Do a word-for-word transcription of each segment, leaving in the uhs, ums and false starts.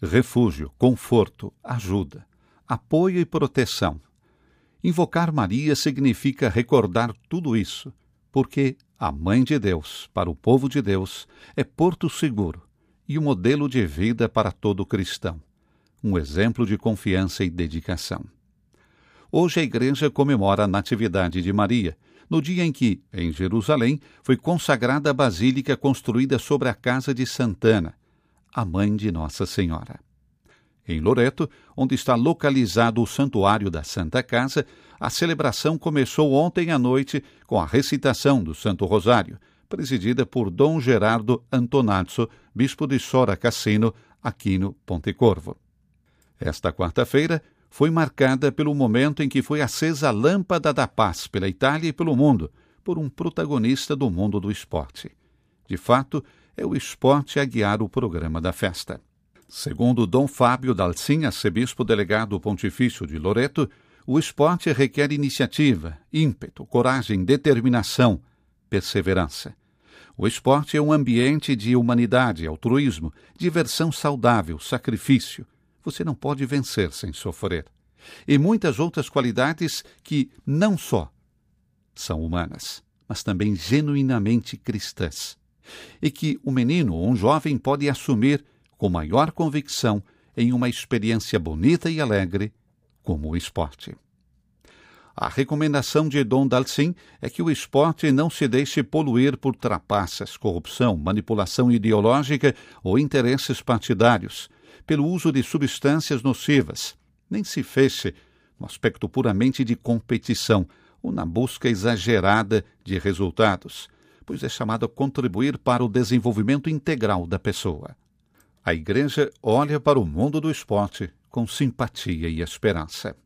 refúgio, conforto, ajuda, apoio e proteção. Invocar Maria significa recordar tudo isso, porque a Mãe de Deus, para o povo de Deus, é porto seguro e um modelo de vida para todo cristão, um exemplo de confiança e dedicação. Hoje a Igreja comemora a Natividade de Maria, no dia em que, em Jerusalém, foi consagrada a basílica construída sobre a casa de Santana, a mãe de Nossa Senhora. Em Loreto, onde está localizado o Santuário da Santa Casa, a celebração começou ontem à noite com a recitação do Santo Rosário, presidida por Dom Gerardo Antonazzo, bispo de Sora Cassino, aqui no Pontecorvo. Esta quarta-feira foi marcada pelo momento em que foi acesa a lâmpada da paz pela Itália e pelo mundo, por um protagonista do mundo do esporte. De fato, é o esporte a guiar o programa da festa. Segundo Dom Fábio Dalcin, arcebispo delegado pontifício de Loreto, o esporte requer iniciativa, ímpeto, coragem, determinação, perseverança. O esporte é um ambiente de humanidade, altruísmo, diversão saudável, sacrifício. Você não pode vencer sem sofrer. E muitas outras qualidades que não só são humanas, mas também genuinamente cristãs. E que o menino ou um jovem pode assumir com maior convicção em uma experiência bonita e alegre como o esporte. A recomendação de Dom Dalcin é que o esporte não se deixe poluir por trapaças, corrupção, manipulação ideológica ou interesses partidários, pelo uso de substâncias nocivas, nem se feche no aspecto puramente de competição ou na busca exagerada de resultados, pois é chamado a contribuir para o desenvolvimento integral da pessoa. A Igreja olha para o mundo do esporte com simpatia e esperança.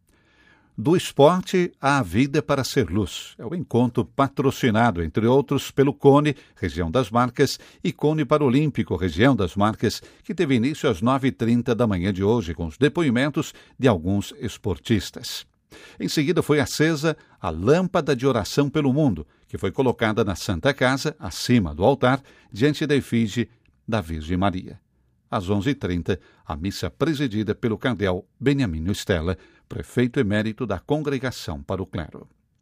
Do esporte à vida para ser luz. É o encontro patrocinado, entre outros, pelo Cone, região das Marcas, e Cone Paralímpico, região das Marcas, que teve início às nove e trinta da manhã de hoje, com os depoimentos de alguns esportistas. Em seguida foi acesa a lâmpada de oração pelo mundo, que foi colocada na Santa Casa, acima do altar, diante da efígie da Virgem Maria. Às onze e trinta, a missa presidida pelo cardeal Beniamino Stella, prefeito emérito da Congregação para o Clero.